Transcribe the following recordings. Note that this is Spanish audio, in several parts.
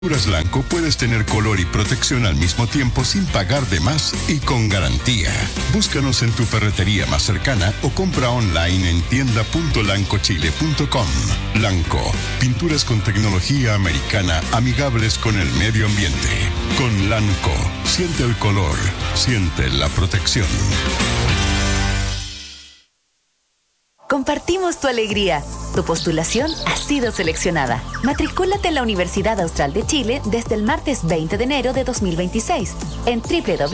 Pinturas Lanco puedes tener color y protección al mismo tiempo sin pagar de más y con garantía. Búscanos en tu ferretería más cercana o compra online en tienda.lancochile.com. Lanco, pinturas con tecnología americana amigables con el medio ambiente. Con Lanco, siente el color, siente la protección. Compartimos tu alegría. Tu postulación ha sido seleccionada. Matricúlate en la Universidad Austral de Chile desde el martes 20 de enero de 2026 en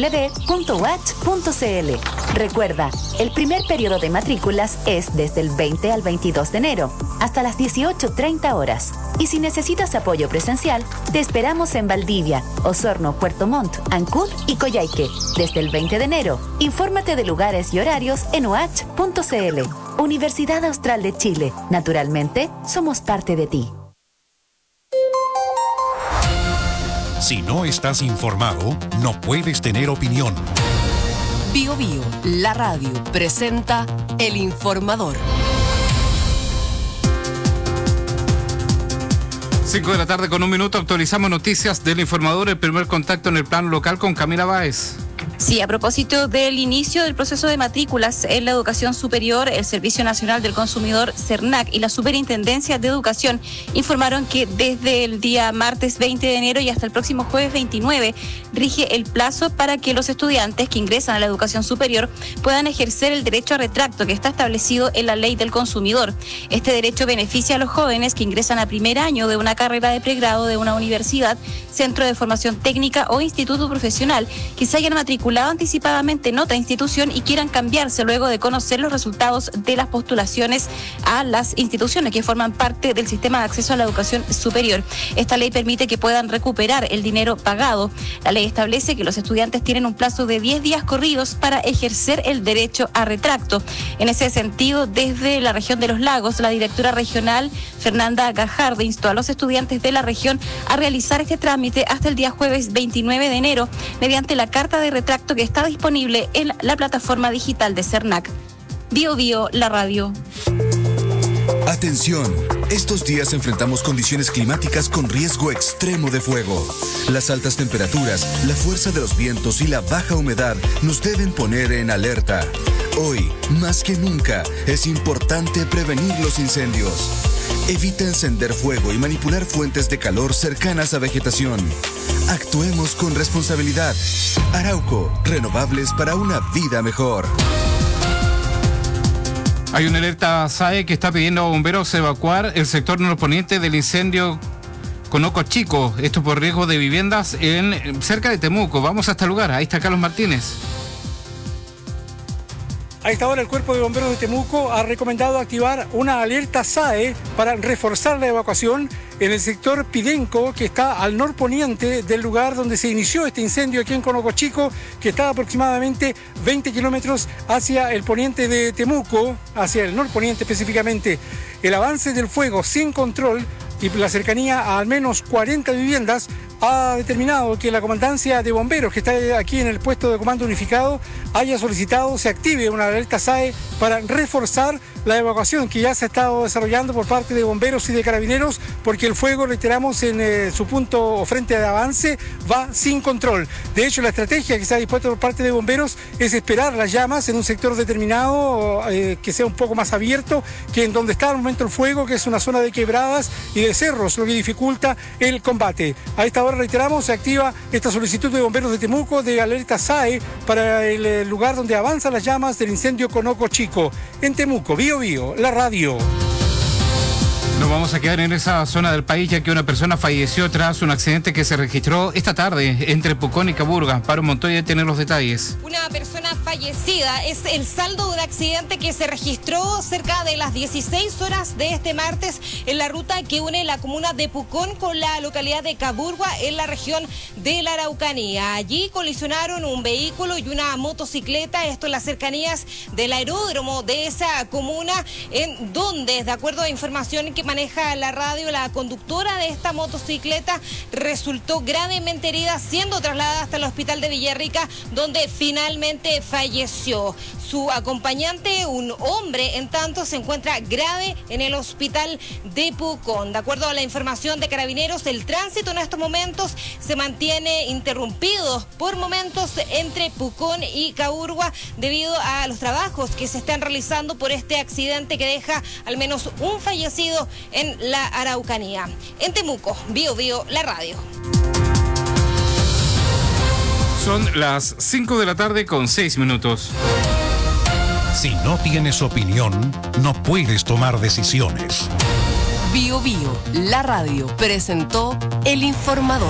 www.uach.cl. Recuerda, el primer periodo de matrículas es desde el 20 al 22 de enero, hasta las 18:30 horas. Y si necesitas apoyo presencial, te esperamos en Valdivia, Osorno, Puerto Montt, Ancud y Coyhaique desde el 20 de enero. Infórmate de lugares y horarios en uach.cl. Universidad Austral de Chile. Naturalmente, somos parte de ti. Si no estás informado, no puedes tener opinión. Bio Bio, la radio, presenta El Informador. 5 de la tarde con 1 minuto, actualizamos noticias del Informador, el primer contacto en el plano local con Camila Báez. Sí, a propósito del inicio del proceso de matrículas en la educación superior, el Servicio Nacional del Consumidor, CERNAC, y la Superintendencia de Educación informaron que desde el día martes 20 de enero y hasta el próximo jueves 29 rige el plazo para que los estudiantes que ingresan a la educación superior puedan ejercer el derecho a retracto que está establecido en la Ley del Consumidor. Este derecho beneficia a los jóvenes que ingresan a primer año de una carrera de pregrado de una universidad, centro de formación técnica o instituto profesional que se hayan matriculado anticipadamente en otra institución y quieran cambiarse luego de conocer los resultados de las postulaciones a las instituciones que forman parte del sistema de acceso a la educación superior. Esta ley permite que puedan recuperar el dinero pagado. La ley establece que los estudiantes tienen un plazo de 10 días corridos para ejercer el derecho a retracto. En ese sentido, desde la región de Los Lagos, la directora regional Fernanda Gajardo instó a los estudiantes de la región a realizar este trámite hasta el día jueves 29 de enero mediante la carta de retracto que está disponible en la plataforma digital de CERNAC. Bio Bio, la radio. Atención, estos días enfrentamos condiciones climáticas con riesgo extremo de fuego. Las altas temperaturas, la fuerza de los vientos y la baja humedad nos deben poner en alerta. Hoy, más que nunca, es importante prevenir los incendios. Evita encender fuego y manipular fuentes de calor cercanas a vegetación. Actuemos con responsabilidad. Arauco, renovables para una vida mejor. Hay una alerta SAE que está pidiendo a bomberos evacuar el sector norponiente del incendio Conoco Chico. Esto por riesgo de viviendas cerca de Temuco. Vamos hasta el lugar. Ahí está Carlos Martínez. A esta hora el Cuerpo de Bomberos de Temuco ha recomendado activar una alerta SAE para reforzar la evacuación en el sector Pidenco, que está al norponiente del lugar donde se inició este incendio aquí en Conoco Chico, que está aproximadamente 20 kilómetros hacia el poniente de Temuco, hacia el norponiente específicamente. El avance del fuego sin control y la cercanía a al menos 40 viviendas ha determinado que la comandancia de bomberos que está aquí en el puesto de comando unificado haya solicitado se active una alerta SAE para reforzar la evacuación que ya se ha estado desarrollando por parte de bomberos y de carabineros, porque el fuego, reiteramos, en su punto o frente de avance va sin control. De hecho, la estrategia que se ha dispuesto por parte de bomberos es esperar las llamas en un sector determinado que sea un poco más abierto que en donde está al momento el fuego, que es una zona de quebradas y de cerros, lo que dificulta el combate. A esta hora, reiteramos, se activa esta solicitud de bomberos de Temuco de alerta SAE para el lugar donde avanzan las llamas del incendio Conoco Chico. En Temuco, Bio Bio, la radio. Nos vamos a quedar en esa zona del país, ya que una persona falleció tras un accidente que se registró esta tarde entre Pucón y Caburga. Paro Montoya tiene los detalles. Una persona fallecida es el saldo de un accidente que se registró cerca de las 16 horas de este martes en la ruta que une la comuna de Pucón con la localidad de Caburga en la región de la Araucanía. Allí colisionaron un vehículo y una motocicleta, esto en las cercanías del aeródromo de esa comuna, en donde, de acuerdo a información que maneja la radio, la conductora de esta motocicleta resultó gravemente herida, siendo trasladada hasta el hospital de Villarrica, donde finalmente falleció. Su acompañante, un hombre, en tanto, se encuentra grave en el hospital de Pucón. De acuerdo a la información de Carabineros, el tránsito en estos momentos se mantiene interrumpido por momentos entre Pucón y Caburgua debido a los trabajos que se están realizando por este accidente que deja al menos un fallecido en la Araucanía. En Temuco, Bio Bio, la radio. Son las 5 de la tarde con 6 minutos. Si no tienes opinión, no puedes tomar decisiones. Bio Bio, la radio, presentó El Informador.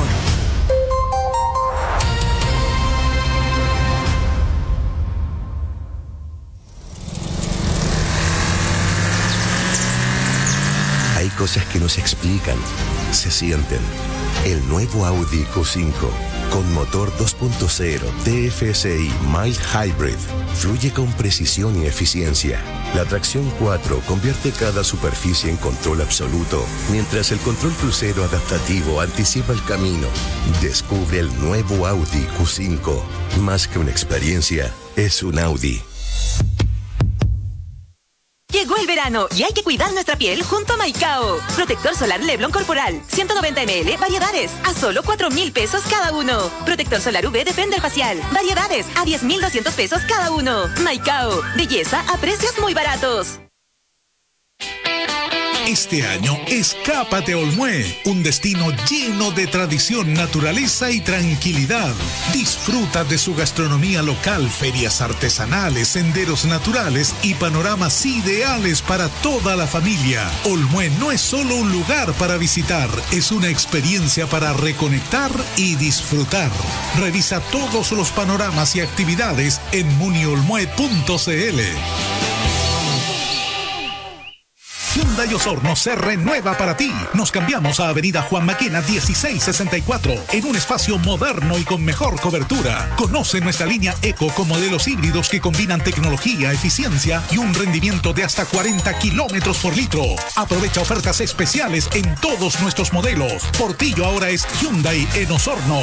Hay cosas que no se explican, se sienten. El nuevo Audi Q5 con motor 2.0 TFSI Mild Hybrid fluye con precisión y eficiencia. La tracción 4 convierte cada superficie en control absoluto, mientras el control crucero adaptativo anticipa el camino. Descubre el nuevo Audi Q5. Más que una experiencia, es un Audi. Llegó el verano y hay que cuidar nuestra piel junto a Maicao. Protector solar Leblon Corporal, 190 ml, variedades, a solo 4,000 pesos cada uno. Protector solar UV Defender Facial, variedades, a 10,200 pesos cada uno. Maicao, belleza a precios muy baratos. Este año, escápate a Olmué, un destino lleno de tradición, naturaleza y tranquilidad. Disfruta de su gastronomía local, ferias artesanales, senderos naturales y panoramas ideales para toda la familia. Olmué no es solo un lugar para visitar, es una experiencia para reconectar y disfrutar. Revisa todos los panoramas y actividades en muniolmue.cl. Hyundai Osorno se renueva para ti. Nos cambiamos a Avenida Juan Maquena 1664 en un espacio moderno y con mejor cobertura. Conoce nuestra línea Eco con modelos híbridos que combinan tecnología, eficiencia y un rendimiento de hasta 40 kilómetros por litro. Aprovecha ofertas especiales en todos nuestros modelos. Portillo ahora es Hyundai en Osorno.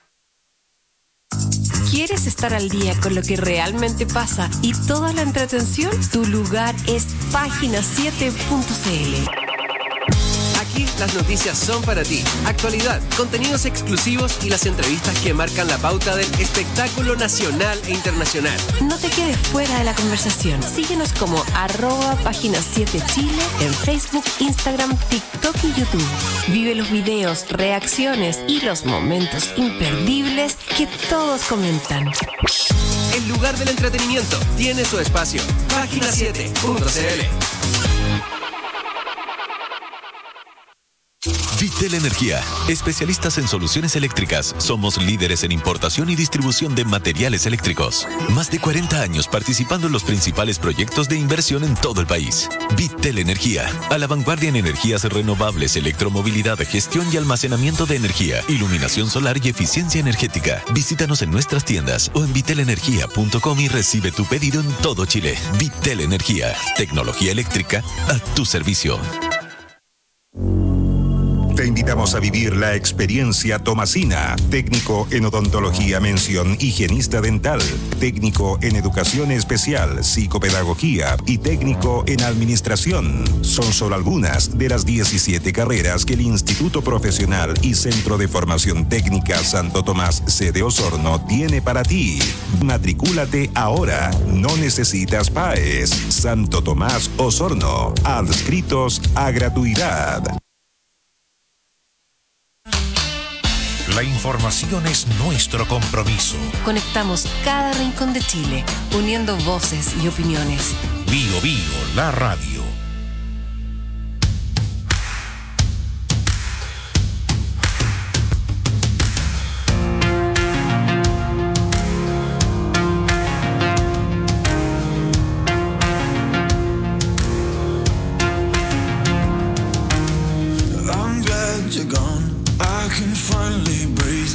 ¿Quieres estar al día con lo que realmente pasa y toda la entretención? Tu lugar es página7.cl. Aquí las noticias son para ti. Actualidad, contenidos exclusivos y las entrevistas que marcan la pauta del espectáculo nacional e internacional. No te quedes fuera de la conversación. Síguenos como @página7chile en Facebook, Instagram, TikTok y YouTube. Vive los videos, reacciones y los momentos imperdibles que todos comentan. El lugar del entretenimiento tiene su espacio. Página7.cl. Vitel Energía, especialistas en soluciones eléctricas. Somos líderes en importación y distribución de materiales eléctricos. Más de 40 años participando en los principales proyectos de inversión en todo el país. Vitel Energía, a la vanguardia en energías renovables, electromovilidad, gestión y almacenamiento de energía, iluminación solar y eficiencia energética. Visítanos en nuestras tiendas o en vitelenergia.com y recibe tu pedido en todo Chile. Vitel Energía, tecnología eléctrica a tu servicio. Te invitamos a vivir la experiencia Tomasina, técnico en odontología mención higienista dental, técnico en educación especial, psicopedagogía y técnico en administración. Son solo algunas de las 17 carreras que el Instituto Profesional y Centro de Formación Técnica Santo Tomás sede Osorno tiene para ti. Matricúlate ahora, no necesitas PAES. Santo Tomás Osorno, adscritos a gratuidad. La información es nuestro compromiso. Conectamos cada rincón de Chile, uniendo voces y opiniones. Bio Bio, la radio. I'm glad you're gone. I can finally breathe.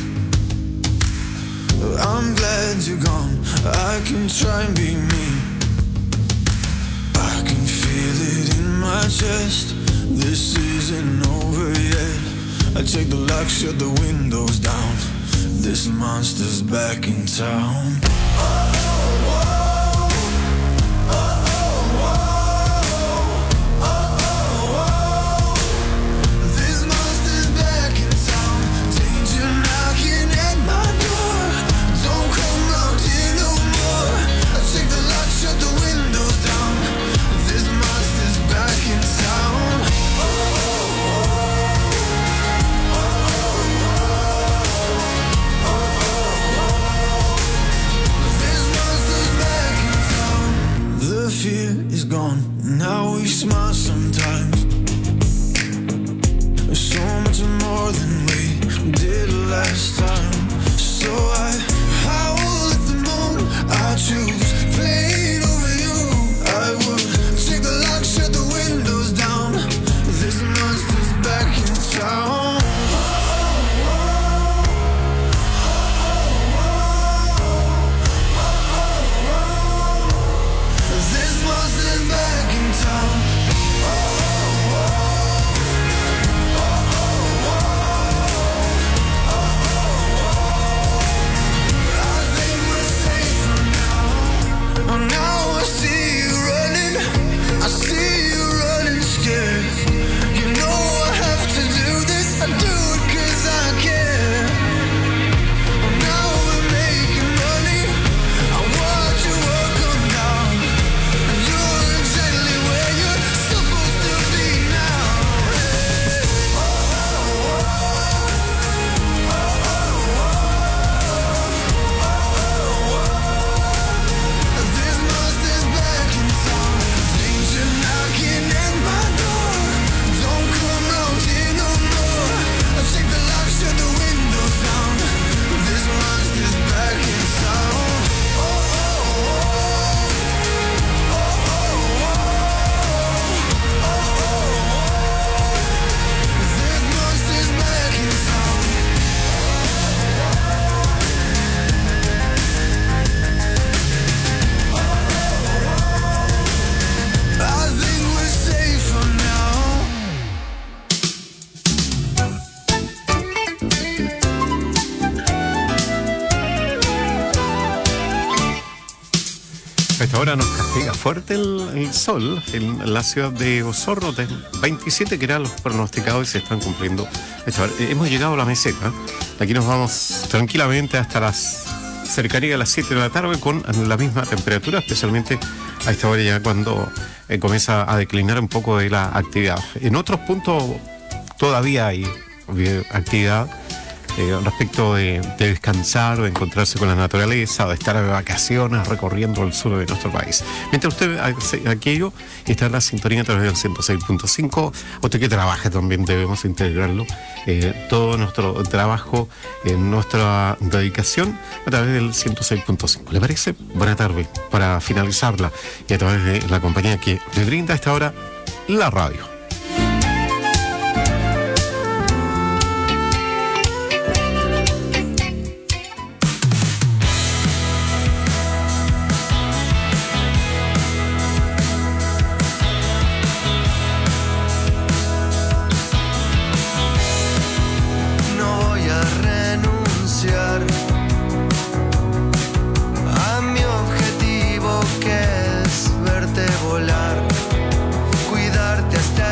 I'm glad you're gone. I can try and be me. I can feel it in my chest. This isn't over yet. I check the lock, shut the windows down. This monster's back in town. Fear is gone, now we smile sometimes. So much more than we did last time. So I will let the moon, I choose pain over you. I would take the lock, shut the windows down. This monster's back in town. Ahora nos castiga fuerte el sol en la ciudad de Osorno, de 27 que eran los pronosticados y se están cumpliendo. Hemos llegado a la meseta, aquí nos vamos tranquilamente hasta las cercanías de las 7 de la tarde con la misma temperatura, especialmente a esta hora ya cuando comienza a declinar un poco de la actividad. En otros puntos todavía hay actividad respecto de descansar o de encontrarse con la naturaleza o de estar de vacaciones recorriendo el sur de nuestro país. Mientras usted hace aquello y está en la sintonía a través del 106.5, usted que trabaja también debemos integrarlo, todo nuestro trabajo, nuestra dedicación a través del 106.5. ¿Le parece? Buena tarde para finalizarla y a través de la compañía que le brinda a esta hora la radio. Volar, cuidarte hasta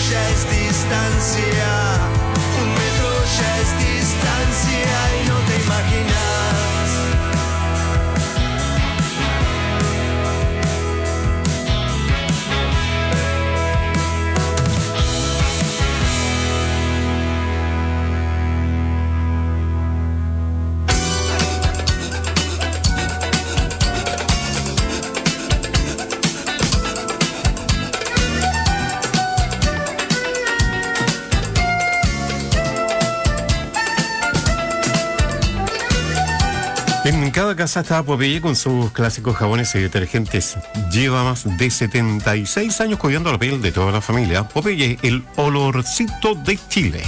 ya es distancia, un metro ya es distancia y no te imaginas. En cada casa está Popeye con sus clásicos jabones y detergentes. Lleva más de 76 años cuidando la piel de toda la familia. Popeye, el olorcito de Chile.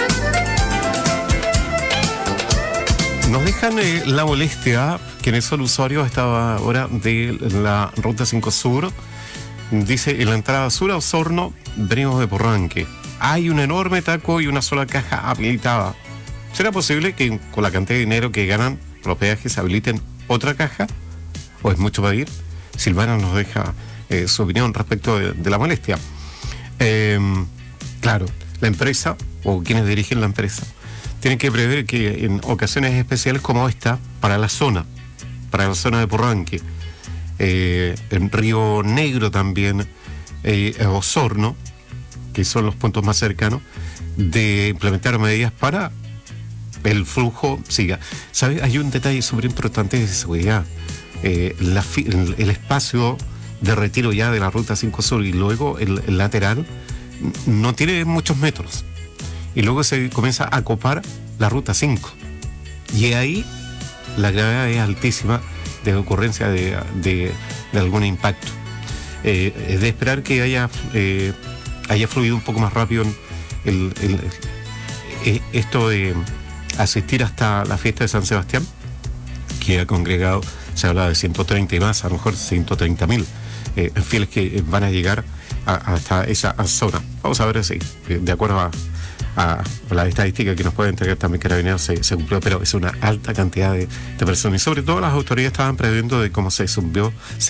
Nos dejan la molestia quienes son usuarios a esta hora de la Ruta 5 Sur. Dice, en la entrada sur a Osorno, venimos de Porranque. Hay un enorme taco y una sola caja habilitada. ¿Será posible que con la cantidad de dinero que ganan los peajes habiliten otra caja? ¿O es mucho pedir? Silvana nos deja su opinión respecto de la molestia. Claro, la empresa o quienes dirigen la empresa tienen que prever que en ocasiones especiales como esta, para la zona de Porranque, en Río Negro también, Osorno, que son los puntos más cercanos, de implementar medidas para el flujo siga. ¿Sabes? Hay un detalle súper importante de seguridad. El espacio de retiro ya de la Ruta 5 Sur y luego el lateral no tiene muchos metros. Y luego se comienza a copar la Ruta 5. Y ahí la gravedad es altísima de ocurrencia de algún impacto. Es de esperar que haya fluido un poco más rápido esto de asistir hasta la fiesta de San Sebastián, que ha congregado, se habla de 130 y más, a lo mejor 130.000 fieles que van a llegar hasta esa zona. Vamos a ver si, de acuerdo a la estadística que nos puede entregar también Carabineros, se cumplió, pero es una alta cantidad de personas. Y sobre todo las autoridades estaban previendo de cómo se suspendió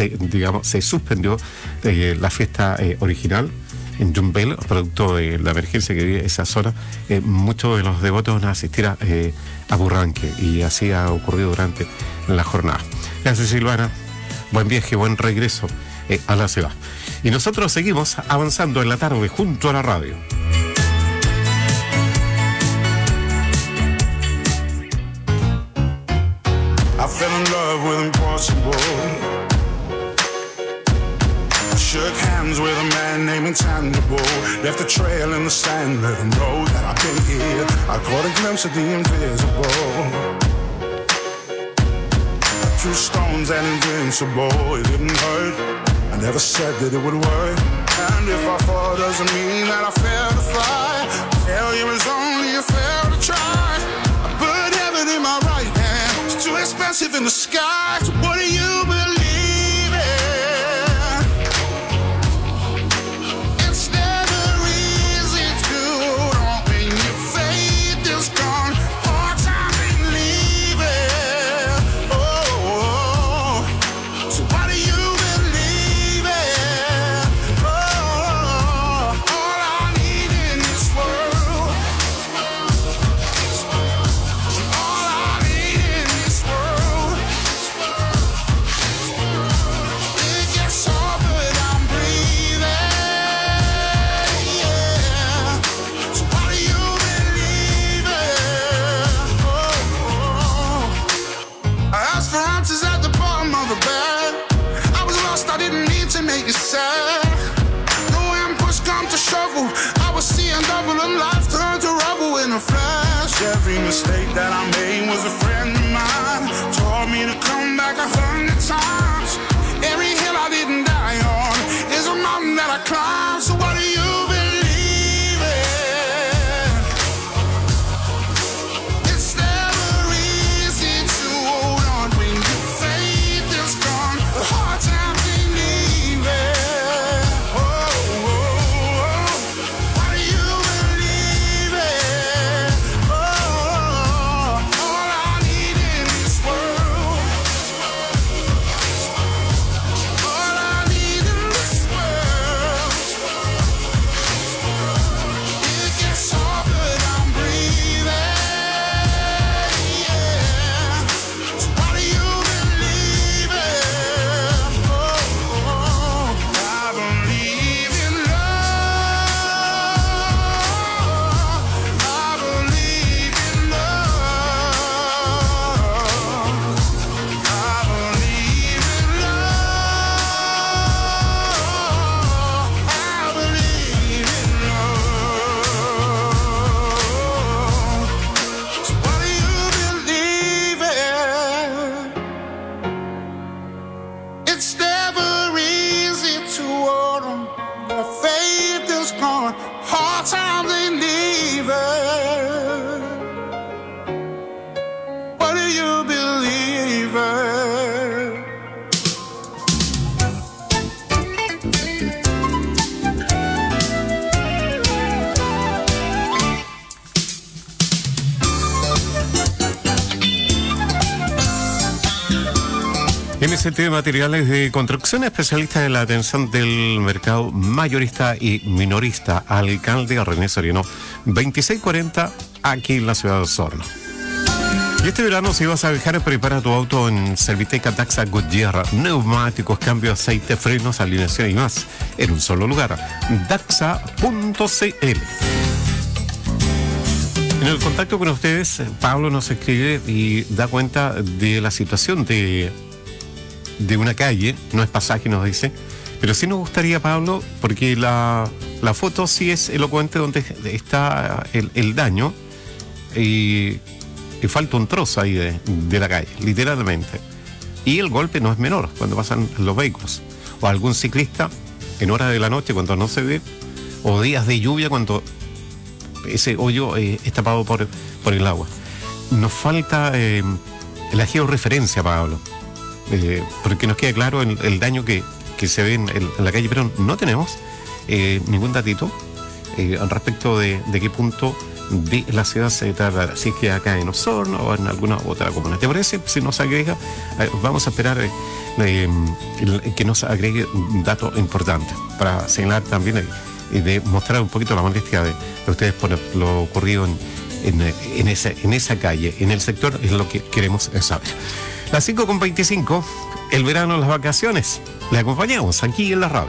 la fiesta original en Yumbel, producto de la emergencia que vive esa zona. Muchos de los devotos van a asistir a Porranque, y así ha ocurrido durante la jornada. Gracias, Silvana. Buen viaje, buen regreso a la ciudad. Y nosotros seguimos avanzando en la tarde junto a la radio. I fell in love with impossible. Shook hands with a man named Intangible. Left a trail in the sand, let him know that I've been here. I caught a glimpse of the invisible. I threw stones and invincible. It didn't hurt, I never said that it would work. And if I fall, doesn't mean that I failed to fly. Failure is only a fail to try. I put heaven in my right hand. It's too expensive in the sky. So what do you believe? Every mistake that I made was a friend of mine. Taught me to come back 100 times. Every hill I didn't die on is a mountain that I climbed. So what do you believe in? It's never easy to hold on when your faith is gone. The hard times ain't leaving. Oh, oh, oh. What do you believe in? faith is gone, hard times ain't even. What do you believe in? MST Materiales de Construcción, especialista en la atención del mercado mayorista y minorista. Alcalde René Soriano, 2640, aquí en la ciudad de Osorno. Y este verano, si vas a viajar, prepara tu auto en Serviteca Daxa Goodyear. Neumáticos, cambio de aceite, frenos, alineación y más, en un solo lugar. Daxa.cl. En el contacto con ustedes, Pablo nos escribe y da cuenta de la situación de una calle. No es pasaje, nos dice, pero sí nos gustaría, Pablo, porque la foto sí es elocuente, donde está el daño y falta un trozo ahí de la calle, literalmente. Y el golpe no es menor cuando pasan los vehículos, o algún ciclista en horas de la noche cuando no se ve, o días de lluvia cuando ese hoyo es tapado por el agua. Nos falta la georreferencia, Pablo, porque nos queda claro el daño que se ve en la calle, pero no tenemos ningún datito al respecto de qué punto de la ciudad se trata, si es que acá en Osorno o en alguna otra comuna. ¿Te parece? Si nos agrega, vamos a esperar que nos agregue un dato importante para señalar también y de mostrar un poquito la molestia de ustedes por lo ocurrido en esa calle, en el sector, es lo que queremos saber. Las 5:25, el verano, las vacaciones, le acompañamos aquí en la radio.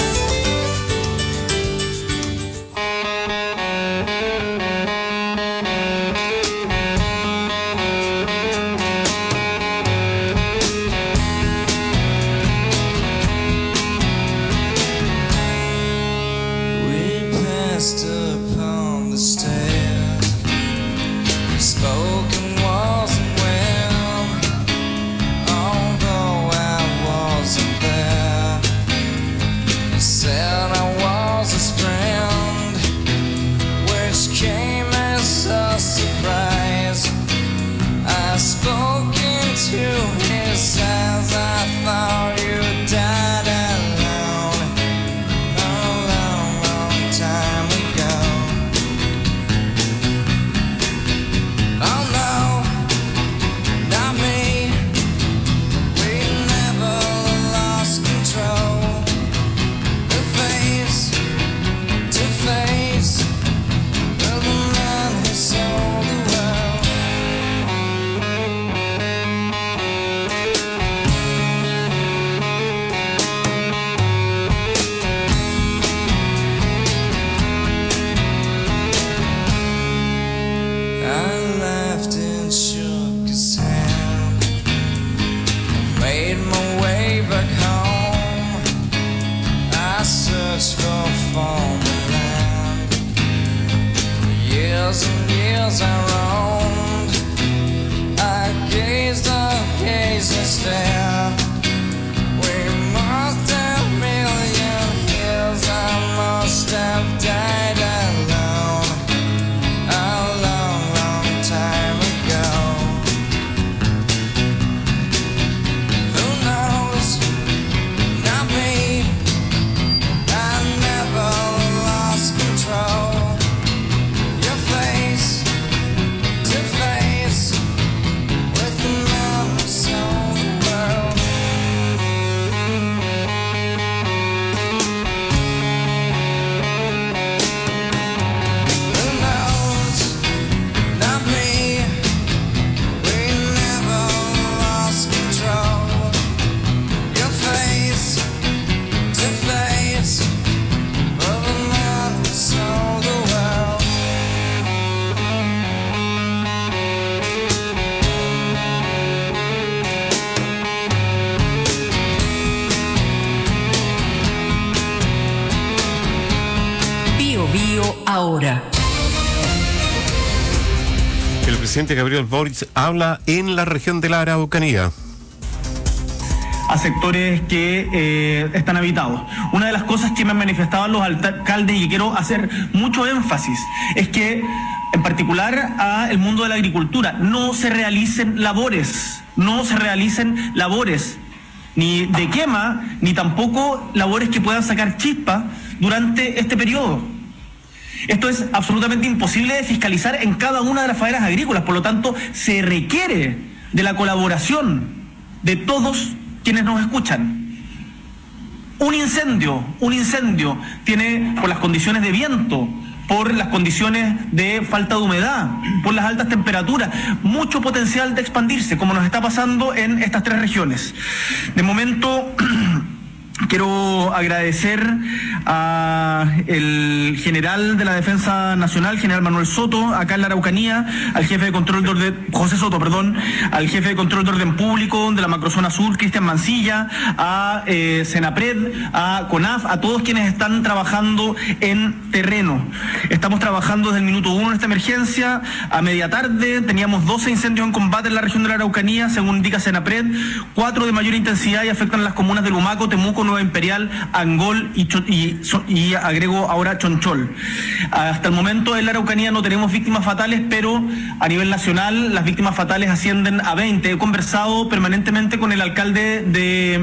Ahora. El presidente Gabriel Boric habla en la región de la Araucanía. a sectores que están habitados. Una de las cosas que me manifestaban los alcaldes y que quiero hacer mucho énfasis es que, en particular a el mundo de la agricultura, no se realicen labores, ni de quema, ni tampoco labores que puedan sacar chispa durante este periodo. Esto es absolutamente imposible de fiscalizar en cada una de las faenas agrícolas, por lo tanto se requiere de la colaboración de todos quienes nos escuchan. Un incendio tiene, por las condiciones de viento, por las condiciones de falta de humedad, por las altas temperaturas, mucho potencial de expandirse, como nos está pasando en estas 3 regiones. De momento, quiero agradecer al general de la Defensa Nacional, general Manuel Soto, acá en la Araucanía, al jefe de control de orden, José Soto, perdón, al jefe de control de orden público de la Macrozona Sur, Cristian Mancilla, a Senapred, a CONAF, a todos quienes están trabajando en terreno. Estamos trabajando desde el minuto 1 en esta emergencia. A media tarde teníamos 12 incendios en combate en la región de la Araucanía, según indica Senapred, 4 de mayor intensidad y afectan las comunas de Lumaco, Temuco, Nueva Imperial, Angol y agrego ahora Chonchol. Hasta el momento en la Araucanía no tenemos víctimas fatales, pero a nivel nacional las víctimas fatales ascienden a 20. He conversado permanentemente con el alcalde de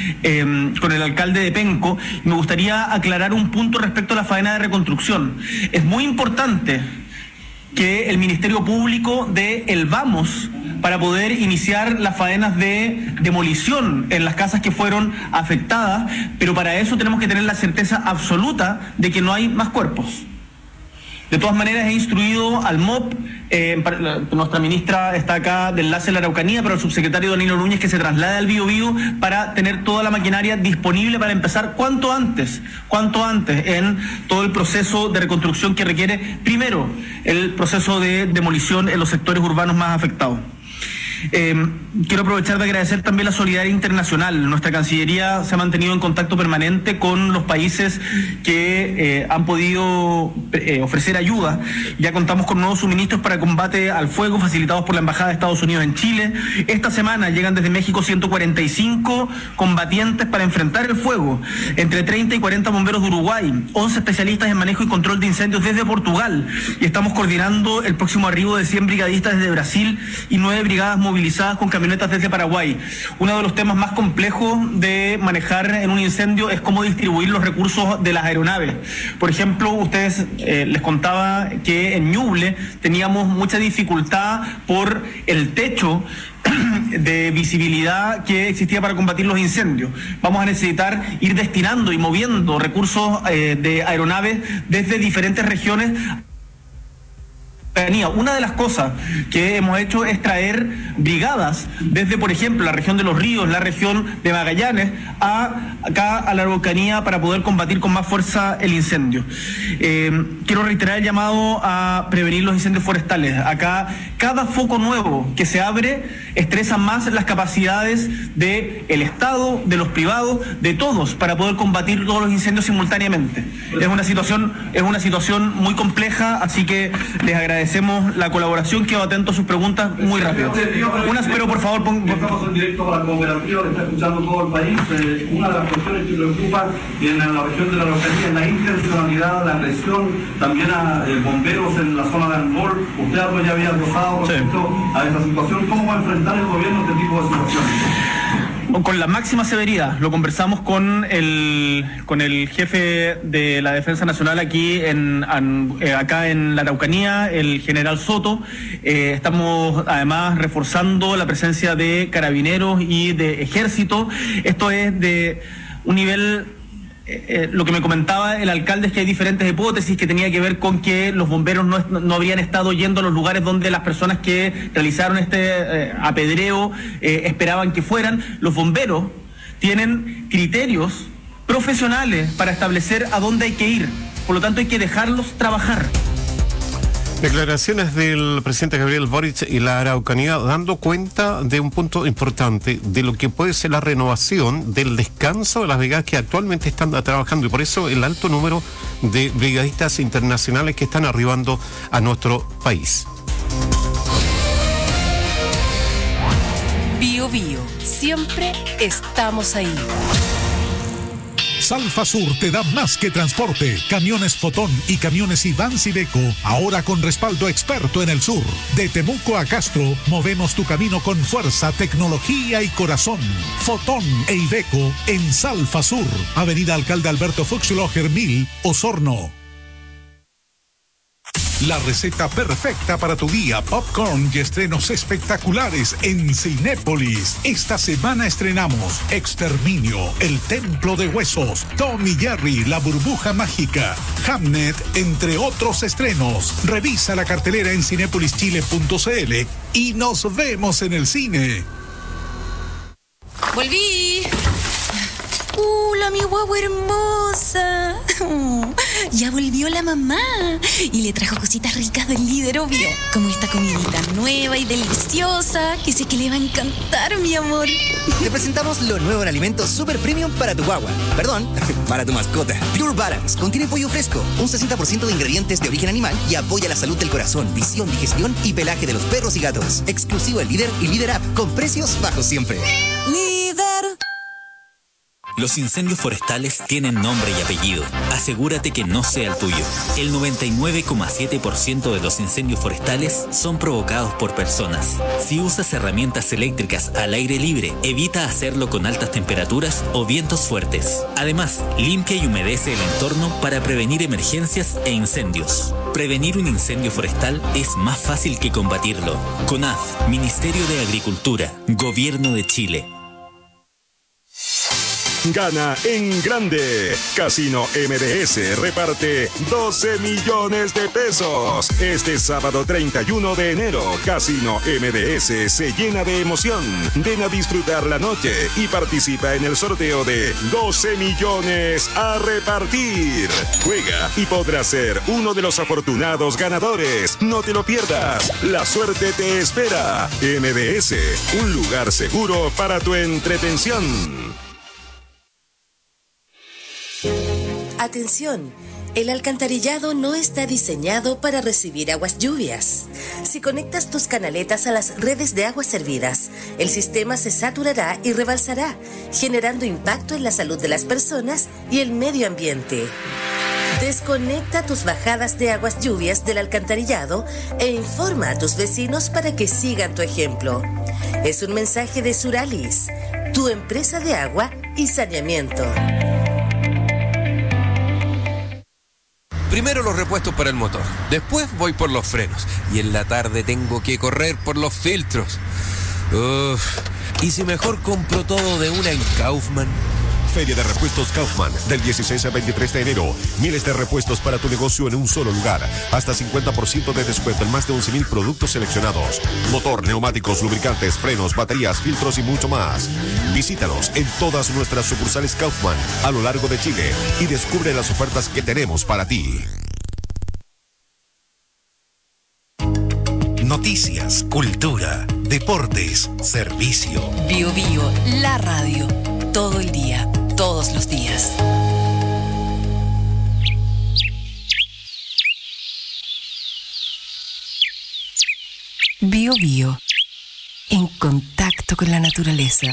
Penco y me gustaría aclarar un punto respecto a la faena de reconstrucción. Es muy importante que el Ministerio Público dé el vamos para poder iniciar las faenas de demolición en las casas que fueron afectadas, pero para eso tenemos que tener la certeza absoluta de que no hay más cuerpos. De todas maneras, he instruido al MOP, nuestra ministra está acá de enlace en la Araucanía, pero el subsecretario Danilo Núñez que se traslade al Biobío para tener toda la maquinaria disponible para empezar cuanto antes en todo el proceso de reconstrucción que requiere, primero, el proceso de demolición en los sectores urbanos más afectados. Quiero aprovechar de agradecer también la solidaridad internacional. Nuestra Cancillería se ha mantenido en contacto permanente con los países que han podido ofrecer ayuda. Ya contamos con nuevos suministros para combate al fuego facilitados por la Embajada de Estados Unidos en Chile. Esta semana llegan desde México 145 combatientes para enfrentar el fuego, entre 30 y 40 bomberos de Uruguay, 11 especialistas en manejo y control de incendios desde Portugal, y estamos coordinando el próximo arribo de 100 brigadistas desde Brasil y 9 brigadas movilizadas con camionetas desde Paraguay. Uno de los temas más complejos de manejar en un incendio es cómo distribuir los recursos de las aeronaves. Por ejemplo, ustedes les contaba que en Ñuble teníamos mucha dificultad por el techo de visibilidad que existía para combatir los incendios. Vamos a necesitar ir destinando y moviendo recursos de aeronaves desde diferentes regiones. Una de las cosas que hemos hecho es traer brigadas desde, por ejemplo, la región de Los Ríos, la región de Magallanes, acá a la Araucanía para poder combatir con más fuerza el incendio. Quiero reiterar el llamado a prevenir los incendios forestales. Acá cada foco nuevo que se abre estresa más las capacidades del Estado, de los privados, de todos, para poder combatir todos los incendios simultáneamente. Es una situación muy compleja, así que les agradecemos la colaboración. Quedo atento a sus preguntas muy rápido. Pero por favor, estamos en directo para la cooperativa que está escuchando todo el país. Una de las cuestiones que preocupa en la región de la Araucanía es la intencionalidad, la agresión también a bomberos en la zona de Angol. Usted ya había gozado respecto a esta situación. ¿Cómo va a enfrentar el gobierno este tipo de situaciones? Con la máxima severidad. Lo conversamos con el jefe de la Defensa Nacional aquí acá en la Araucanía, el general Soto. Estamos además reforzando la presencia de carabineros y de ejército. Esto es de un nivel... lo que me comentaba el alcalde es que hay diferentes hipótesis que tenía que ver con que los bomberos no habían estado yendo a los lugares donde las personas que realizaron este apedreo esperaban que fueran. Los bomberos tienen criterios profesionales para establecer a dónde hay que ir, por lo tanto hay que dejarlos trabajar. Declaraciones del presidente Gabriel Boric y la Araucanía dando cuenta de un punto importante de lo que puede ser la renovación del descanso de las brigadas que actualmente están trabajando, y por eso el alto número de brigadistas internacionales que están arribando a nuestro país. Bio Bio, siempre estamos ahí. Salfa Sur te da más que transporte. Camiones Fotón y camiones Ivans Iveco, ahora con respaldo experto en el sur. De Temuco a Castro, movemos tu camino con fuerza, tecnología y corazón. Fotón e Iveco en Salfa Sur, Avenida Alcalde Alberto Fuchsloger 1000, Osorno. La receta perfecta para tu día, popcorn y estrenos espectaculares en Cinépolis. Esta semana estrenamos Exterminio, El Templo de Huesos, Tom y Jerry, La Burbuja Mágica, Hamnet, entre otros estrenos. Revisa la cartelera en cinépolischile.cl y nos vemos en el cine. ¡Volví! ¡Hola, mi guagua hermosa! Oh, ya volvió la mamá y le trajo cositas ricas del Líder, obvio. Como esta comidita nueva y deliciosa que sé que le va a encantar, mi amor. Te presentamos lo nuevo en alimentos super premium para tu guagua. Perdón, para tu mascota. Pure Balance contiene pollo fresco, un 60% de ingredientes de origen animal y apoya la salud del corazón, visión, digestión y pelaje de los perros y gatos. Exclusivo en Líder y Líder App, con precios bajos siempre. ¡Líder! Los incendios forestales tienen nombre y apellido. Asegúrate que no sea el tuyo. El 99,7% de los incendios forestales son provocados por personas. Si usas herramientas eléctricas al aire libre, evita hacerlo con altas temperaturas o vientos fuertes. Además, limpia y humedece el entorno para prevenir emergencias e incendios. Prevenir un incendio forestal es más fácil que combatirlo. CONAF, Ministerio de Agricultura, Gobierno de Chile. Gana en grande. Casino MDS reparte 12 millones de pesos. Este sábado 31 de enero, Casino MDS se llena de emoción. Ven a disfrutar la noche y participa en el sorteo de 12 millones a repartir. Juega y podrás ser uno de los afortunados ganadores. No te lo pierdas. La suerte te espera. MDS, un lugar seguro para tu entretención. Atención, el alcantarillado no está diseñado para recibir aguas lluvias. Si conectas tus canaletas a las redes de aguas servidas, el sistema se saturará y rebalsará, generando impacto en la salud de las personas y el medio ambiente. Desconecta tus bajadas de aguas lluvias del alcantarillado e informa a tus vecinos para que sigan tu ejemplo. Es un mensaje de Suralis, tu empresa de agua y saneamiento. Primero los repuestos para el motor, después voy por los frenos y en la tarde tengo que correr por los filtros. ¿Y si mejor compro todo de una en Kaufman? Feria de Repuestos Kaufman, del 16 al 23 de enero. Miles de repuestos para tu negocio en un solo lugar. Hasta 50% de descuento en más de 11,000 productos seleccionados. Motor, neumáticos, lubricantes, frenos, baterías, filtros y mucho más. Visítanos en todas nuestras sucursales Kaufman a lo largo de Chile y descubre las ofertas que tenemos para ti. Noticias, cultura, deportes, servicio. Bio Bio, la radio. Todo el día, todos los días. Bio Bio, en contacto con la naturaleza.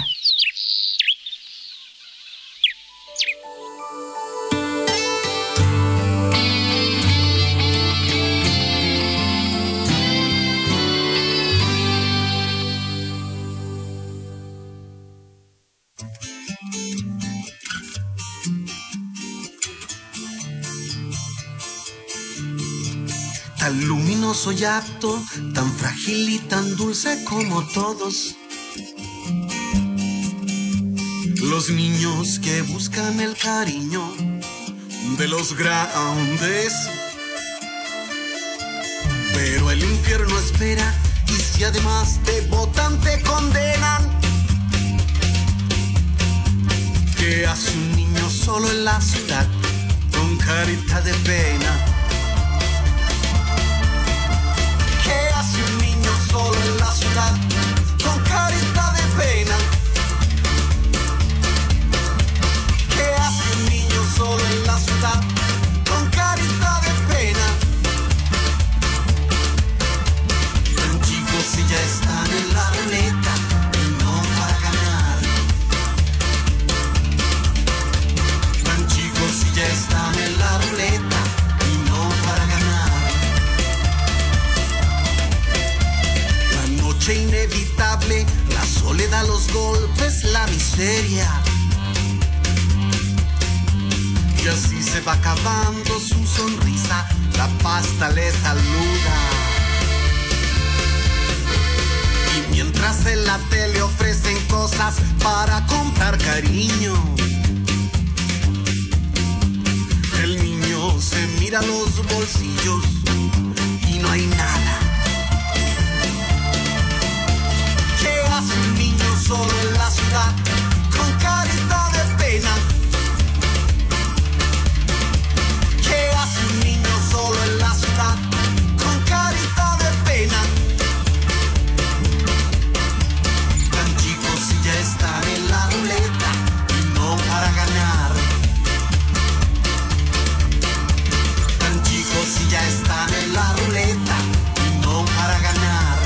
Tan luminoso y apto, tan frágil y tan dulce como todos. Los niños que buscan el cariño de los grandes. Pero el infierno espera, y si además te botan, te condenan. ¿Qué hace un niño solo en la ciudad con carita de pena? ¿Qué hace un niño solo en la ciudad con carita de pena? ¿Qué hace un niño solo en la ciudad con carita de pena? Tan chicos y ya están en la ruleta y no para da los golpes la miseria. Y así se va acabando su sonrisa, la pasta le saluda. Y mientras en la tele ofrecen cosas para comprar cariño, el niño se mira los bolsillos y no hay nada. ¿Qué hace un niño solo en la ciudad con carita de pena? ¿Qué hace un niño solo en la ciudad con carita de pena? Tan chicos si ya están en la ruleta y no para ganar. Tan chicos si ya están en la ruleta y no para ganar.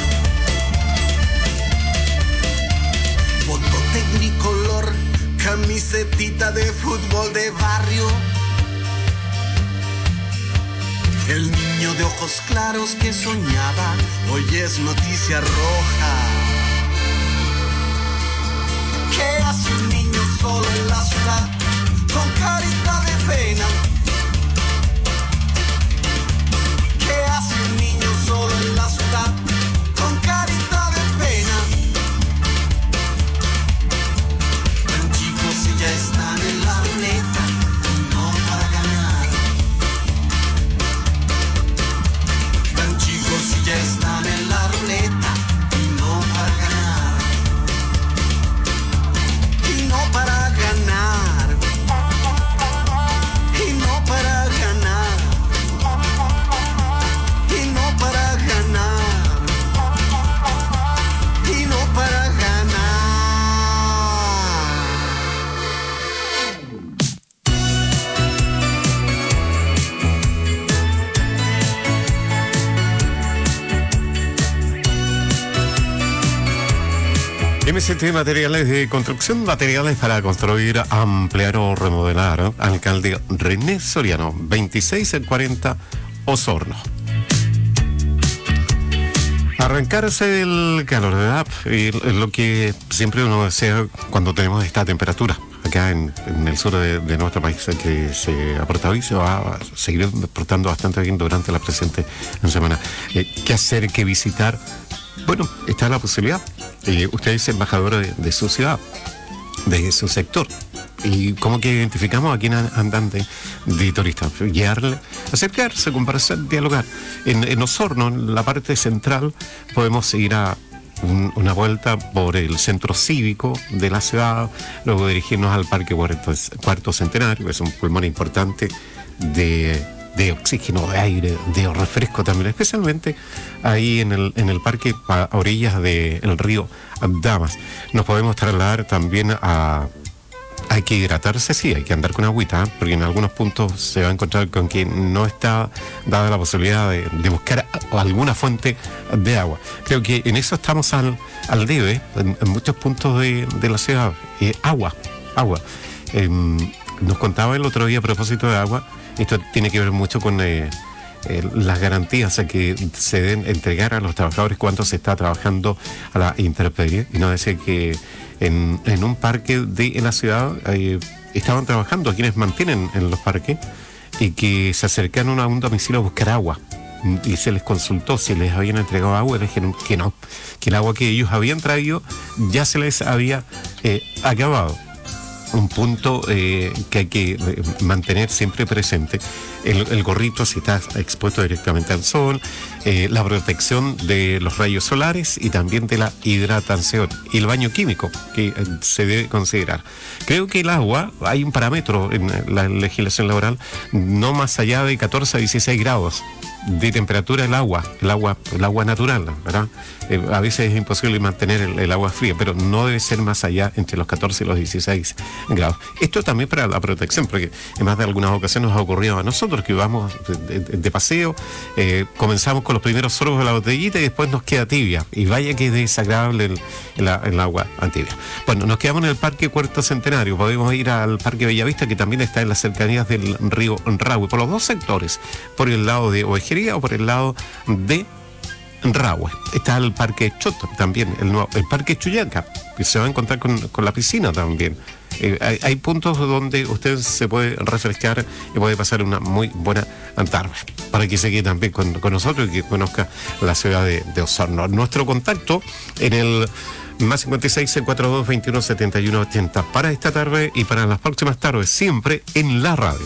Foto tecnicolor, camisetita de fútbol de barrio. El niño de ojos claros que soñaba hoy es noticia roja. ¿Qué hace un niño solo en la ciudad con carita de pena? ¿Qué hace un niño solo en la ciudad con carita de pena? Tan chicos si ya están en la ruleta y no para ganar. Tan chicos si ya están en la ruleta y no para ganar. Y no para ganar. Y no para ganar. Y no para ganar. Y no para ganar. MST Materiales de Construcción, materiales para construir, ampliar o remodelar. Alcalde René Soriano, 2640 Osorno. Arrancarse del calor, ¿verdad? Y lo que siempre uno desea cuando tenemos esta temperatura acá en el sur de nuestro país, que se ha portado y se va a seguir portando bastante bien durante la presente semana. ¿Qué hacer? ¿Qué visitar? Bueno, está la posibilidad. Usted es embajador de su ciudad, de su sector. ¿Y cómo que identificamos a quién andan de turistas? Guiarle, acercarse, conversar, dialogar. En Osorno, en la parte central, podemos ir a una vuelta por el centro cívico de la ciudad, luego dirigirnos al Parque Cuarto Centenario, que es un pulmón importante de oxígeno, de aire, de refresco también, especialmente ahí en el parque a orillas del río Damas. Nos podemos trasladar también hay que hidratarse, sí, hay que andar con agüita, porque en algunos puntos se va a encontrar con que no está dada la posibilidad de buscar alguna fuente de agua. Creo que en eso estamos al debe, en muchos puntos de la ciudad. Agua. Nos contaba el otro día a propósito de agua. Esto tiene que ver mucho con las garantías que se deben entregar a los trabajadores cuando se está trabajando a la intemperie. Y nos decía que en un parque en la ciudad estaban trabajando quienes mantienen en los parques y que se acercaron a un domicilio a buscar agua. Y se les consultó si les habían entregado agua y les dijeron que no, que el agua que ellos habían traído ya se les había acabado. Un punto que hay que mantener siempre presente, el gorrito si está expuesto directamente al sol, la protección de los rayos solares y también de la hidratación y el baño químico que se debe considerar. Creo que el agua, hay un parámetro en la legislación laboral, no más allá de 14 a 16 grados de temperatura el agua natural, ¿verdad? A veces es imposible mantener el agua fría, pero no debe ser más allá entre los 14 y los 16 grados. Esto también para la protección, porque en más de algunas ocasiones nos ha ocurrido a nosotros que vamos de paseo, comenzamos con los primeros sorbos de la botellita y después nos queda tibia, y vaya que es desagradable el agua tibia. Bueno, nos quedamos en el Parque Cuarto Centenario, podemos ir al Parque Bellavista, que también está en las cercanías del río Rahue, por los dos sectores, por el lado de Ovejería o por el lado de Rahue. Está el Parque Choto también, el Parque Chuyaca, que se va a encontrar con la piscina también. Hay puntos donde usted se puede refrescar y puede pasar una muy buena tarde, para que se quede también con nosotros y que conozca la ciudad de Osorno. Nuestro contacto en el más 56 642 21 71 80 para esta tarde y para las próximas tardes, siempre en la radio.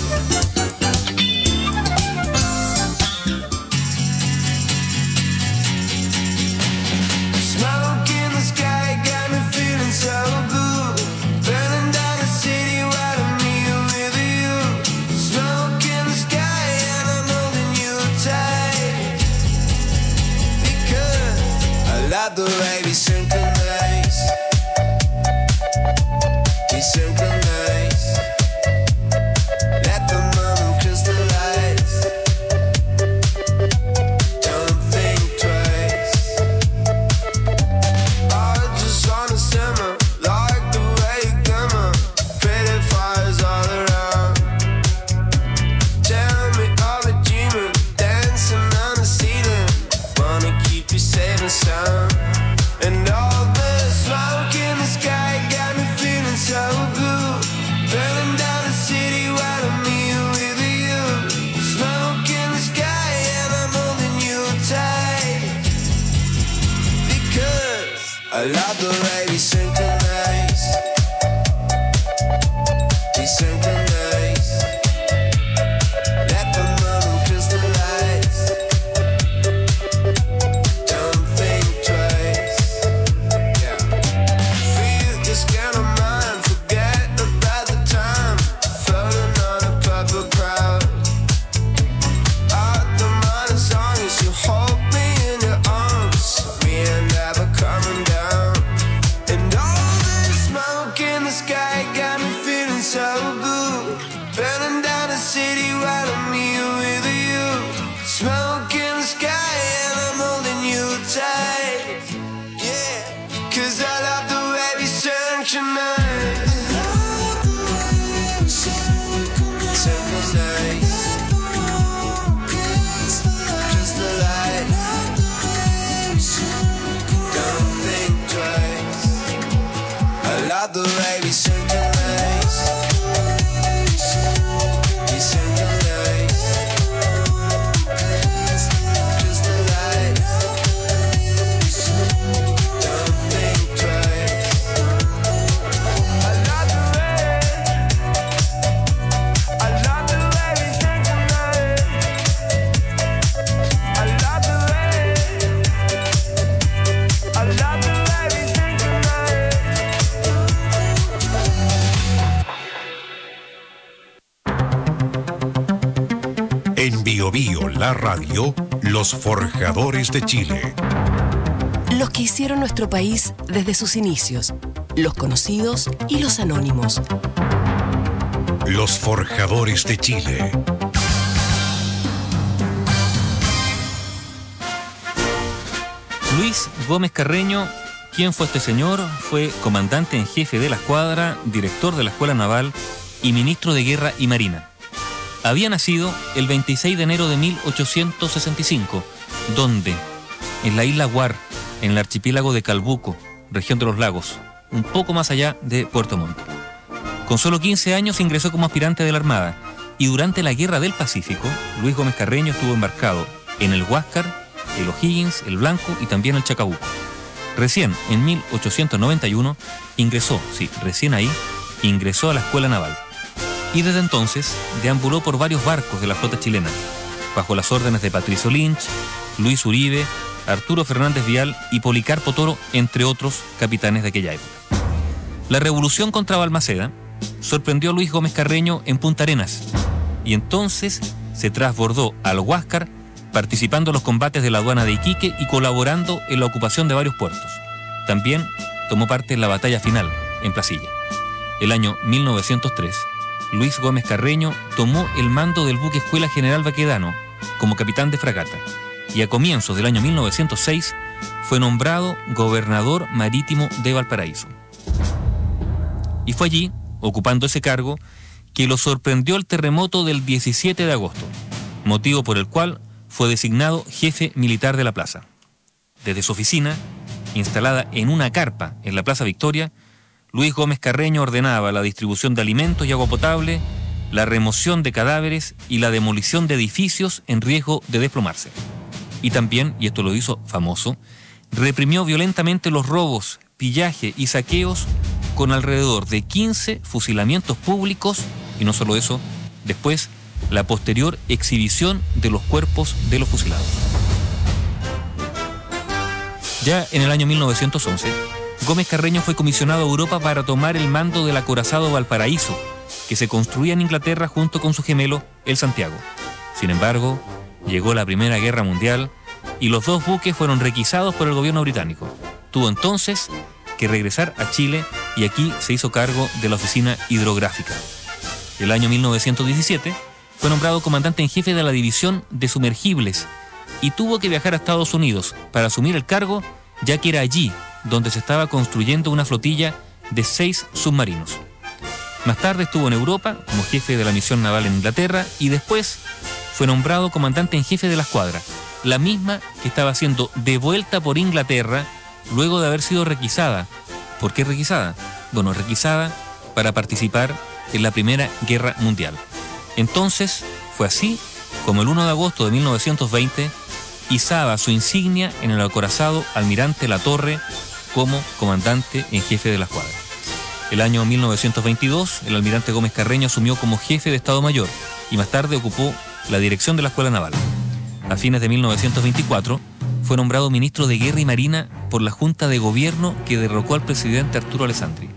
The way we synchronize, we synchronize. Let the moment crystallize. Don't think twice. I just wanna simmer like the way you glimmer. Pretty fires all around. Tell me I'm a demon dancing on the ceiling. Wanna keep you safe and sound. And all the smoke in the sky got me feeling so good. Burning down the city while I'm here with you. Smoke in the sky and I'm holding you tight. Because I love the way we synchronize. We synchronize. Let the moment crystallize. Don't think twice. The way we synchronize, we synchronize. Crystallize. Don't think twice. I love the way, I love the way we synchronize. I love the way, I love the way we synchronize. En Bio Bio, la radio, los forjadores de Chile. Los que hicieron nuestro país desde sus inicios, los conocidos y los anónimos. Los forjadores de Chile. Luis Gómez Carreño, ¿quién fue este señor? Fue comandante en jefe de la escuadra, director de la Escuela Naval y ministro de Guerra y Marina. Había nacido el 26 de enero de 1865, donde, en la isla Guar, en el archipiélago de Calbuco, región de los lagos, un poco más allá de Puerto Montt. Con solo 15 años ingresó como aspirante de la Armada y durante la Guerra del Pacífico, Luis Gómez Carreño estuvo embarcado en el Huáscar, el O'Higgins, el Blanco y también el Chacabuco. Recién, en 1891, ingresó a la Escuela Naval. Y desde entonces deambuló por varios barcos de la flota chilena, bajo las órdenes de Patricio Lynch, Luis Uribe, Arturo Fernández Vial y Policarpo Toro, entre otros capitanes de aquella época. La revolución contra Balmaceda sorprendió a Luis Gómez Carreño en Punta Arenas y entonces se transbordó al Huáscar, participando en los combates de la aduana de Iquique y colaborando en la ocupación de varios puertos. También tomó parte en la batalla final en Placilla. El año 1903, Luis Gómez Carreño tomó el mando del buque Escuela General Baquedano como capitán de fragata y a comienzos del año 1906 fue nombrado gobernador marítimo de Valparaíso. Y fue allí, ocupando ese cargo, que lo sorprendió el terremoto del 17 de agosto, motivo por el cual fue designado jefe militar de la plaza. Desde su oficina, instalada en una carpa en la Plaza Victoria, Luis Gómez Carreño ordenaba la distribución de alimentos y agua potable, la remoción de cadáveres y la demolición de edificios en riesgo de desplomarse. Y también, y esto lo hizo famoso, reprimió violentamente los robos, pillaje y saqueos con alrededor de 15 fusilamientos públicos y no solo eso, después la posterior exhibición de los cuerpos de los fusilados. Ya en el año 1911, Gómez Carreño fue comisionado a Europa para tomar el mando del acorazado Valparaíso, que se construía en Inglaterra junto con su gemelo, el Santiago. Sin embargo, llegó la Primera Guerra Mundial y los dos buques fueron requisados por el gobierno británico. Tuvo entonces que regresar a Chile y aquí se hizo cargo de la oficina hidrográfica. El año 1917 fue nombrado comandante en jefe de la división de sumergibles y tuvo que viajar a Estados Unidos para asumir el cargo, ya que era allí donde se estaba construyendo una flotilla de 6 submarinos. Más tarde estuvo en Europa como jefe de la misión naval en Inglaterra y después fue nombrado comandante en jefe de la escuadra, la misma que estaba siendo devuelta por Inglaterra luego de haber sido requisada. ¿Por qué requisada? Bueno, requisada para participar en la Primera Guerra Mundial. Entonces, fue así como el 1 de agosto de 1920 izaba su insignia en el acorazado Almirante La Torre como comandante en jefe de la escuadra. El año 1922, el almirante Gómez Carreño asumió como jefe de Estado Mayor y más tarde ocupó la dirección de la Escuela Naval. A fines de 1924, fue nombrado ministro de Guerra y Marina por la Junta de Gobierno que derrocó al presidente Arturo Alessandri.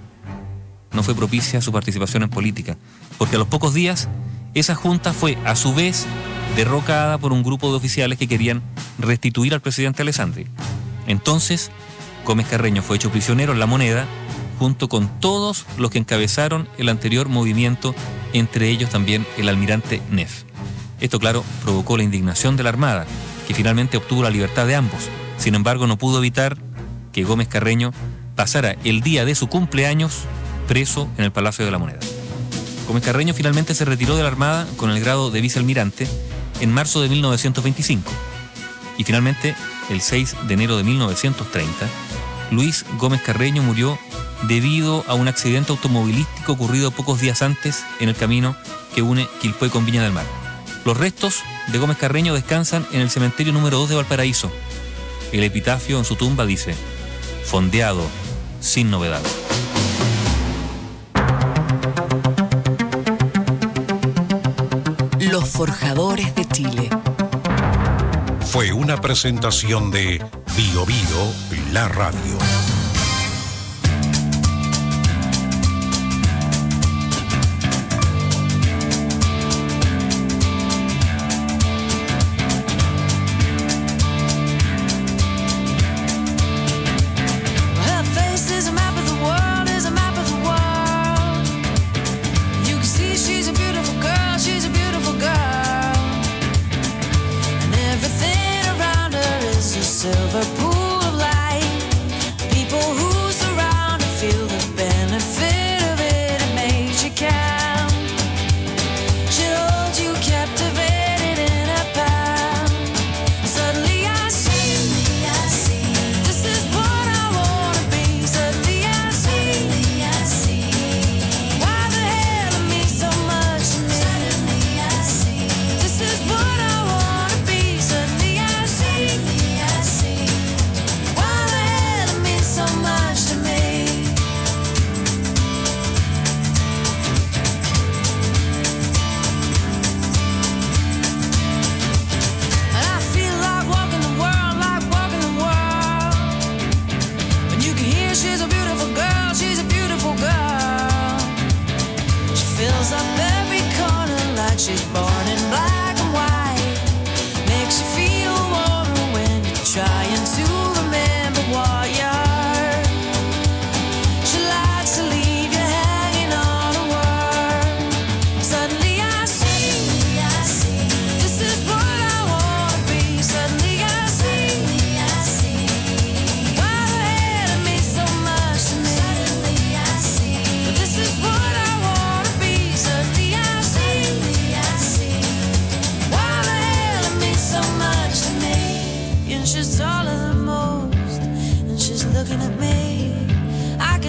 No fue propicia su participación en política, porque a los pocos días, esa junta fue, a su vez, derrocada por un grupo de oficiales que querían restituir al presidente Alessandri. Entonces, Gómez Carreño fue hecho prisionero en La Moneda, junto con todos los que encabezaron el anterior movimiento, entre ellos también el almirante Neff. Esto, claro, provocó la indignación de la Armada, que finalmente obtuvo la libertad de ambos. Sin embargo, no pudo evitar que Gómez Carreño pasara el día de su cumpleaños preso en el Palacio de la Moneda. Gómez Carreño finalmente se retiró de la Armada con el grado de vicealmirante en marzo de 1925. Y finalmente, el 6 de enero de 1930, Luis Gómez Carreño murió debido a un accidente automovilístico ocurrido pocos días antes en el camino que une Quilpué con Viña del Mar. Los restos de Gómez Carreño descansan en el cementerio número 2 de Valparaíso. El epitafio en su tumba dice: fondeado, sin novedad. Los Forjadores de Chile. Fue una presentación de Bio Bio, la radio. Silver pool of light.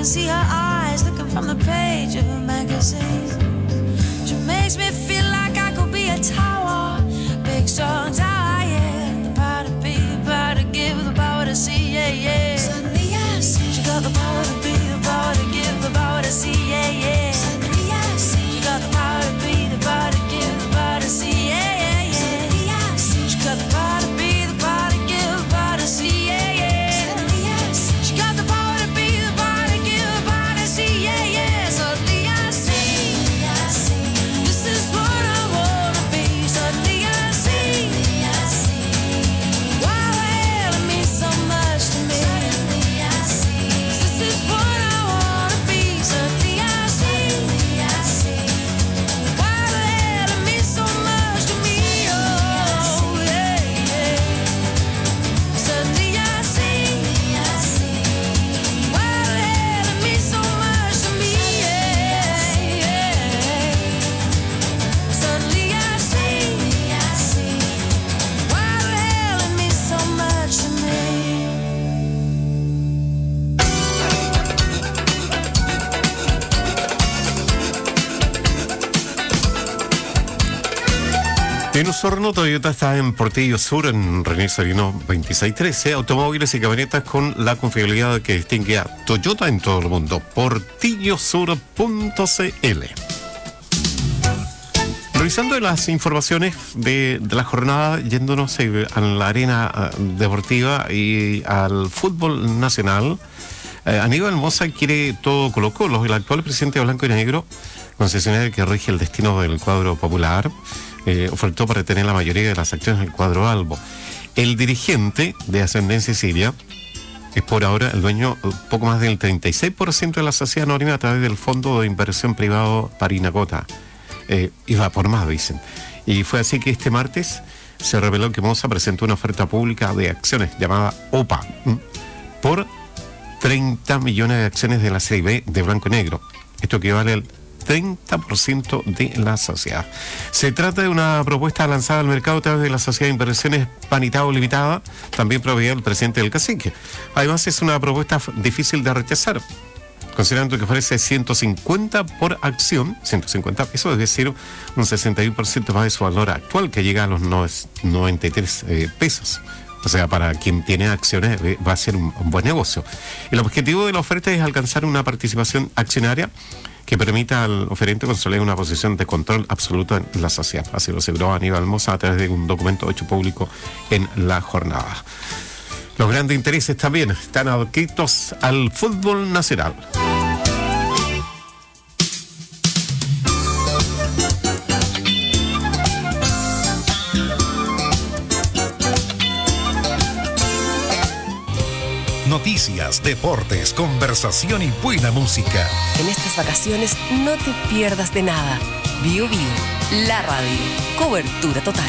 can see her eyes looking from the page of a magazine. She makes me feel like I could be a tower, big strong tower, yeah. The power to be, the power to give, the power to see, yeah, yeah. Suddenly I see she got the power to be, the power to give, the power to see, yeah, yeah. Suddenly I see she got the power to be, the power to give, the power to see, yeah, yeah, yeah. Suddenly I see she got the power to be, the power to give, the power to see, yeah, yeah. Suddenly I see she got the power to be, the power to give, the power to see, yeah, yeah. Suddenly I see this is what I wanna be. Suddenly I see why the hell it means so much to me. Suddenly I see this is what I wanna be. Suddenly I see why the hell it means so much to me. Oh yeah, yeah. Suddenly I see why the hell it means so much to me. Yeah, yeah. Suddenly I see why the hell it means so much to me. En Osorno, Toyota está en Portillo Sur, en René Sabino 2613. Automóviles y camionetas con la confiabilidad que distingue a Toyota en todo el mundo. portillosur.cl. Revisando las informaciones de la jornada, yéndonos a la arena deportiva y al fútbol nacional, Aníbal Mosa quiere todo Colo-Colo. El actual presidente de Blanco y Negro, concesionario que rige el destino del cuadro popular, ofertó para retener la mayoría de las acciones del cuadro albo. El dirigente de ascendencia siria es por ahora el dueño poco más del 36% de la sociedad anónima a través del fondo de inversión privado Parinacota. Y va por más, dicen. Y fue así que este martes se reveló que Mosa presentó una oferta pública de acciones llamada OPA por 30 millones de acciones de la Serie B de Blanco y Negro. Esto equivale al 30% de la sociedad. Se trata de una propuesta lanzada al mercado a través de la Sociedad de Inversiones Panitao Limitada, también proveía el presidente del Cacique. Además es una propuesta difícil de rechazar, considerando que ofrece 150 por acción, 150 pesos, es decir, un 61% más de su valor actual, que llega a los 93 pesos. O sea, para quien tiene acciones va a ser un buen negocio. El objetivo de la oferta es alcanzar una participación accionaria que permita al oferente consolidar una posición de control absoluto en la sociedad. Así lo aseguró Aníbal Mosa a través de un documento hecho público en la jornada. Los grandes intereses también están adscritos al fútbol nacional. Noticias, deportes, conversación y buena música. En estas vacaciones no te pierdas de nada. Bio Bio, la radio, cobertura total.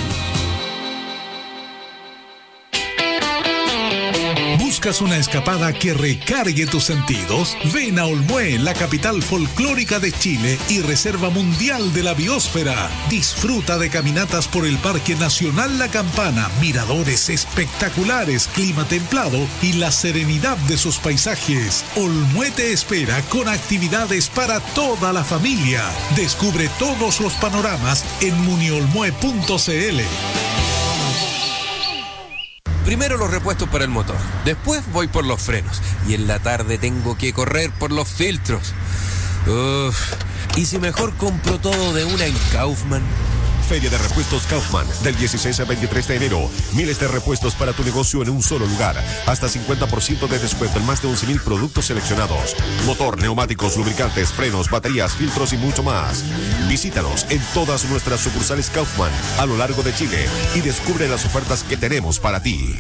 ¿Buscas una escapada que recargue tus sentidos? Ven a Olmué, la capital folclórica de Chile y reserva mundial de la biosfera. Disfruta de caminatas por el Parque Nacional La Campana, miradores espectaculares, clima templado y la serenidad de sus paisajes. Olmué te espera con actividades para toda la familia. Descubre todos los panoramas en muniolmue.cl. Primero los repuestos para el motor, después voy por los frenos y en la tarde tengo que correr por los filtros. ¿Y si mejor compro todo de una en Kaufman? Feria de Repuestos Kaufman, del 16 al 23 de enero. Miles de repuestos para tu negocio en un solo lugar. Hasta 50% de descuento en más de 11.000 productos seleccionados. Motor, neumáticos, lubricantes, frenos, baterías, filtros y mucho más. Visítanos en todas nuestras sucursales Kaufman a lo largo de Chile y descubre las ofertas que tenemos para ti.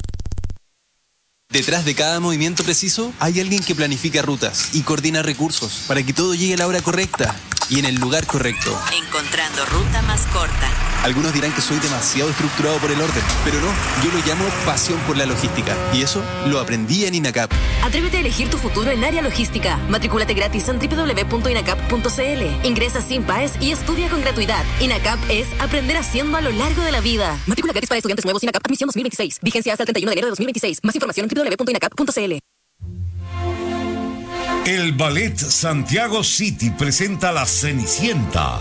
Detrás de cada movimiento preciso hay alguien que planifica rutas y coordina recursos para que todo llegue a la hora correcta y en el lugar correcto. Encontrando ruta más corta. Algunos dirán que soy demasiado estructurado por el orden, pero no, yo lo llamo pasión por la logística y eso lo aprendí en INACAP. Atrévete a elegir tu futuro en área logística. Matricúlate gratis en www.inacap.cl. Ingresa sin PAES y estudia con gratuidad. INACAP es aprender haciendo a lo largo de la vida. Matrícula gratis para estudiantes nuevos INACAP Admisión 2026. Vigencia hasta el 31 de enero de 2026. Más información en www.inacap.cl. El Ballet Santiago City presenta La Cenicienta.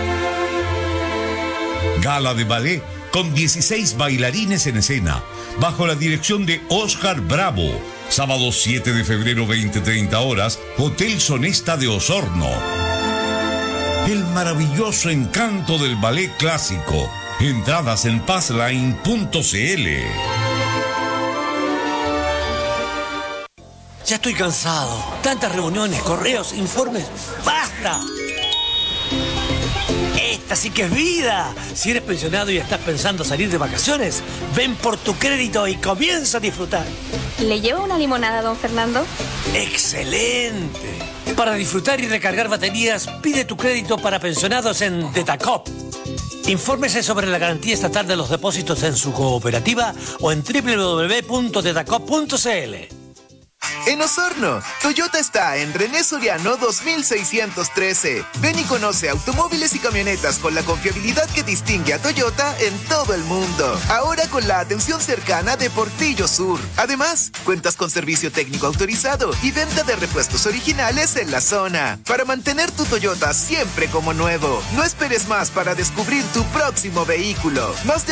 Gala de ballet con 16 bailarines en escena, bajo la dirección de Oscar Bravo. Sábado 7 de febrero, 20:30 horas, Hotel Sonesta de Osorno. El maravilloso encanto del ballet clásico. Entradas en passline.cl. Ya estoy cansado. Tantas reuniones, correos, informes. ¡Basta! Esta sí que es vida. Si eres pensionado y estás pensando salir de vacaciones, ven por tu crédito y comienza a disfrutar. ¿Le llevo una limonada, don Fernando? ¡Excelente! Para disfrutar y recargar baterías, pide tu crédito para pensionados en Detacop. Infórmese sobre la garantía estatal de los depósitos en su cooperativa o en www.detacop.cl. En Osorno, Toyota está en René Soriano 2613. Ven y conoce automóviles y camionetas con la confiabilidad que distingue a Toyota en todo el mundo. Ahora con la atención cercana de Portillo Sur. Además, cuentas con servicio técnico autorizado y venta de repuestos originales en la zona. Para mantener tu Toyota siempre como nuevo. No esperes más para descubrir tu próximo vehículo. Más de